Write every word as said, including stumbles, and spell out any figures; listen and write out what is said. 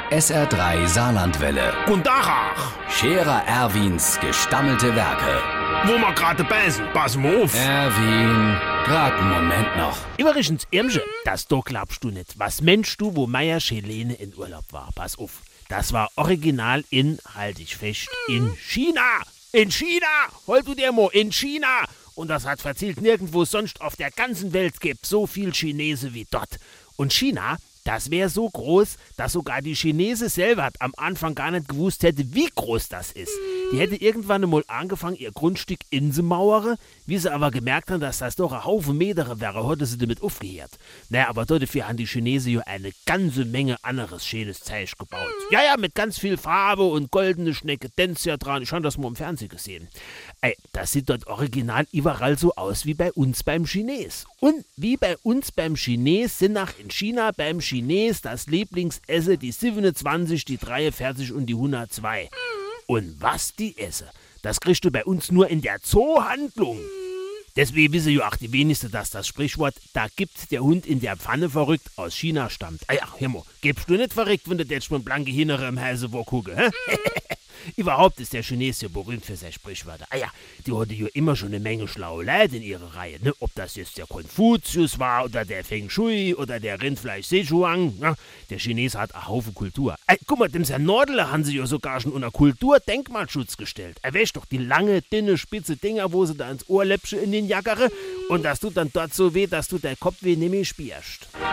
S R drei Saarlandwelle. Guten Tag. Scherer Erwins gestammelte Werke. Wo wir gerade beißen, pass mal auf. Erwin, grad einen Moment noch. Übrigens, Irmsche, das doch glaubst du nicht. Was meinst du, wo Meier Schelene in Urlaub war? Pass auf. Das war original in, halt ich fest, in China. In China! Holt du dir mal, in China! Und das hat verzählt nirgendwo sonst auf der ganzen Welt gibt so viel Chinese wie dort. Und China, das wäre so groß, dass sogar die Chinese selber am Anfang gar nicht gewusst hätte, wie groß das ist. Die hätte irgendwann einmal angefangen, ihr Grundstück inzumauern, wie sie aber gemerkt haben, dass das doch ein Haufen Meter wäre, heute sie damit aufgehört. Naja, aber dafür haben die Chinesen ja eine ganze Menge anderes schönes Zeug gebaut. Ja, ja, mit ganz viel Farbe und goldene Schnecke, Denzia dran. Ich habe das mal im Fernsehen gesehen. Ey, das sieht dort original überall so aus wie bei uns beim Chines. Und wie bei uns beim Chines sind nach in China beim Chines das Lieblingsessen die siebenundzwanzig, die dreiundvierzig und die hundertzwei. Und was die esse, das kriegst du bei uns nur in der Zoohandlung. Deswegen wissen ja auch die wenigsten, dass das Sprichwort, da gibt der Hund in der Pfanne verrückt, aus China stammt. Ah ja, hör mal, gibst du nicht verrückt, wenn du jetzt schon blanke Hinere im Hälse wo gucke, hä? Überhaupt ist der Chines ja berühmt für seine Sprichwörter. Ah ja, die hatte ja immer schon eine Menge schlaue Leute in ihrer Reihe, ne? Ob das jetzt der Konfuzius war oder der Feng Shui oder der Rindfleisch Sichuan, ne? Der Chines hat einen Haufen Kultur. Ey, guck mal, dem Herrn Nordele haben sie ja sogar schon unter Kulturdenkmalschutz gestellt. Er wäscht doch die lange, dünne, spitze Dinger, wo sie da ins Ohrläppchen in den Jackere und das tut dann dort so weh, dass du dein Kopf weh nicht mehr spürst.